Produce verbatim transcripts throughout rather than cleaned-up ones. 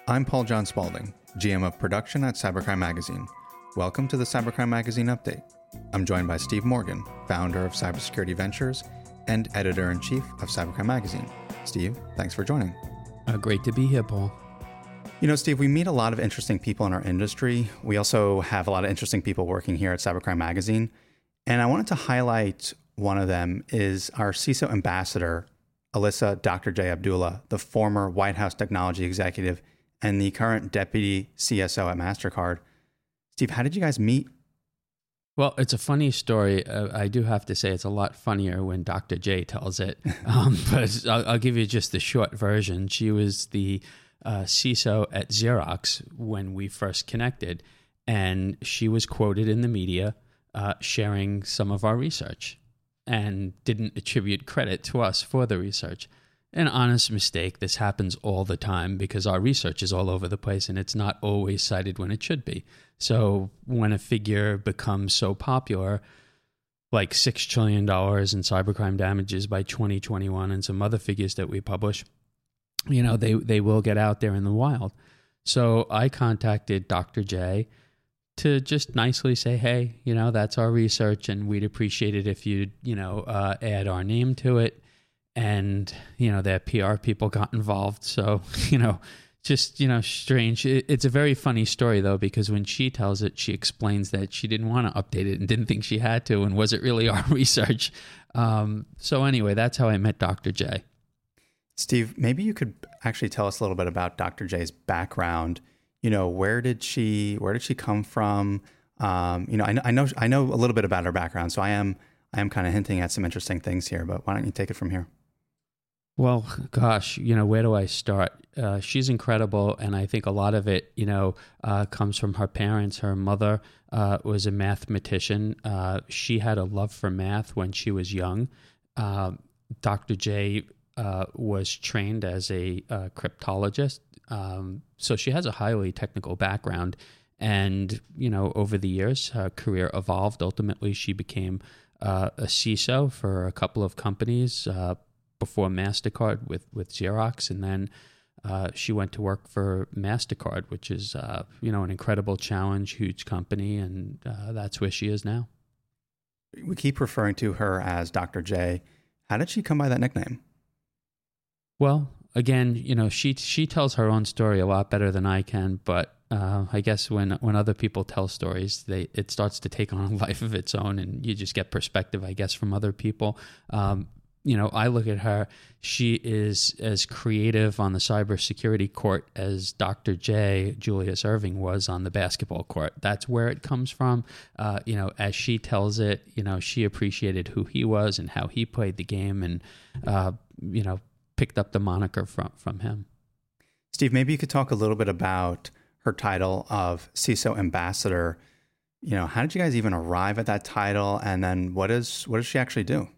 I'm Paul John Spaulding, G M of production at Cybercrime Magazine. Welcome to the Cybercrime Magazine Update. I'm joined by Steve Morgan, founder of Cybersecurity Ventures and editor-in-chief of Cybercrime Magazine. Steve, thanks for joining. Uh, great to be here, Paul. You know, Steve, we meet a lot of interesting people in our industry. We also have a lot of interesting people working here at Cybercrime Magazine. And I wanted to highlight one of them is our C I S O ambassador, Alyssa Doctor J. Abdullah, the former White House technology executive and the current deputy C S O at MasterCard. Steve, how did you guys meet? Well, it's a funny story. Uh, I do have to say it's a lot funnier when Doctor J tells it. Um, but I'll, I'll give you just the short version. She was the uh, C I S O at Xerox when we first connected, and she was quoted in the media uh, sharing some of our research and didn't attribute credit to us for the research. An honest mistake. This happens all the time because our research is all over the place and it's not always cited when it should be. So when a figure becomes so popular, like six trillion dollars in cybercrime damages by twenty twenty-one and some other figures that we publish, you know, they, they will get out there in the wild. So I contacted Doctor J to just nicely say, hey, you know, that's our research and we'd appreciate it if you'd, you know, uh, add our name to it. And, you know, their P R people got involved. So, you know, just, you know, strange. It, it's a very funny story, though, because when she tells it, she explains that she didn't want to update it and didn't think she had to. And was it really our research? Um, so anyway, that's how I met Doctor J. Steve, maybe you could actually tell us a little bit about Doctor J's background. You know, where did she where did she come from? Um, you know, I, I know I know a little bit about her background. So I am I am kind of hinting at some interesting things here. But why don't you take it from here? Well, gosh, you know, where do I start? Uh, she's incredible, and I think a lot of it, you know, uh, comes from her parents. Her mother uh, was a mathematician. Uh, she had a love for math when she was young. Uh, Doctor J uh, was trained as a uh, cryptologist, um, so she has a highly technical background. And, you know, over the years, her career evolved. Ultimately, she became uh, a C I S O for a couple of companies, uh, before MasterCard with, with Xerox, and then uh, she went to work for MasterCard, which is, uh, you know, an incredible challenge, huge company, and uh, that's where she is now. We keep referring to her as Doctor J. How did she come by that nickname? Well, again, you know, she she tells her own story a lot better than I can, but uh, I guess when when other people tell stories, they it starts to take on a life of its own, and you just get perspective, I guess, from other people. Um, You know, I look at her, she is as creative on the cybersecurity court as Doctor J, Julius Erving, was on the basketball court. That's where it comes from. Uh, you know, as she tells it, you know, she appreciated who he was and how he played the game and, uh, you know, picked up the moniker from, from him. Steve, maybe you could talk a little bit about her title of C I S O ambassador. You know, how did you guys even arrive at that title? And then what is what does she actually do?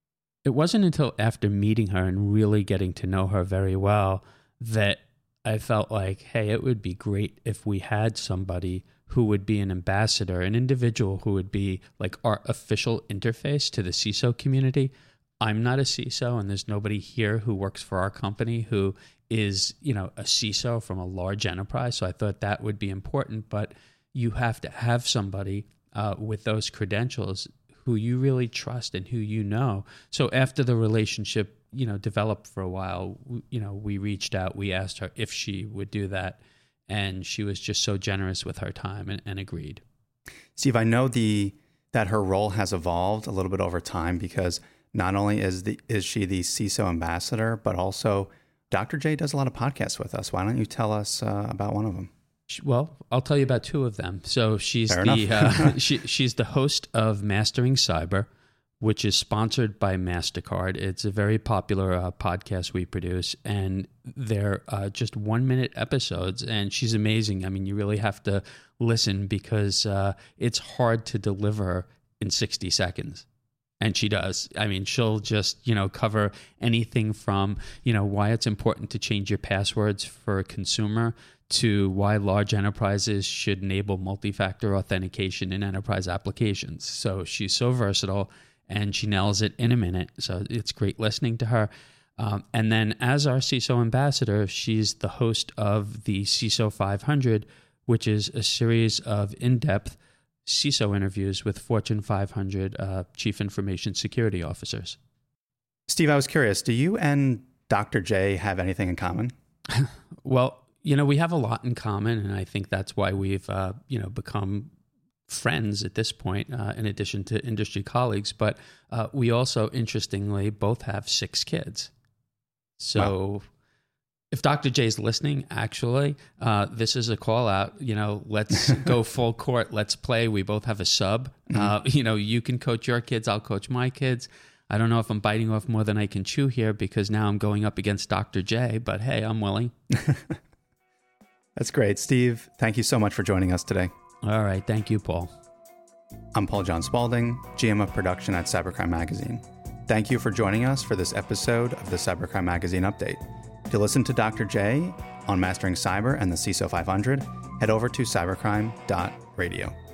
It wasn't until after meeting her and really getting to know her very well that I felt like, hey, it would be great if we had somebody who would be an ambassador, an individual who would be like our official interface to the C I S O community. I'm not a C I S O, and there's nobody here who works for our company who is, you know, a C I S O from a large enterprise. So I thought that would be important, but you have to have somebody uh, with those credentials who you really trust and who you know. So after the relationship, you know, developed for a while, you know, we reached out, we asked her if she would do that, and she was just so generous with her time and, and agreed. Steve, I know the that her role has evolved a little bit over time because not only is the is she the C I S O ambassador, but also Doctor J does a lot of podcasts with us. Why don't you tell us uh, about one of them? Well, I'll tell you about two of them. So she's Fair the uh, she, she's the host of Mastering Cyber, which is sponsored by MasterCard. It's a very popular uh, podcast we produce, and they're uh, just one-minute episodes, and she's amazing. I mean, you really have to listen because uh, it's hard to deliver in sixty seconds. And she does. I mean, she'll just, you know, cover anything from, you know, why it's important to change your passwords for a consumer to why large enterprises should enable multi-factor authentication in enterprise applications. So she's so versatile and she nails it in a minute. So it's great listening to her. Um, and then as our C I S O ambassador, she's the host of the C I S O five hundred, which is a series of in-depth C I S O interviews with Fortune five hundred uh, chief information security officers. Steve, I was curious, do you and Doctor J have anything in common? Well, you know, we have a lot in common, and I think that's why we've, uh, you know, become friends at this point, uh, in addition to industry colleagues. But uh, we also, interestingly, both have six kids. So wow. If Doctor J is listening, actually, uh, this is a call out. You know, let's go full court. Let's play. We both have a sub. Mm-hmm. Uh, you know, you can coach your kids. I'll coach my kids. I don't know if I'm biting off more than I can chew here because now I'm going up against Doctor J, but hey, I'm willing. That's great. Steve, thank you so much for joining us today. All right. Thank you, Paul. I'm Paul John Spaulding, G M of production at Cybercrime Magazine. Thank you for joining us for this episode of the Cybercrime Magazine Update. To listen to Doctor J on Mastering Cyber and the C I S O five hundred, head over to cybercrime dot radio.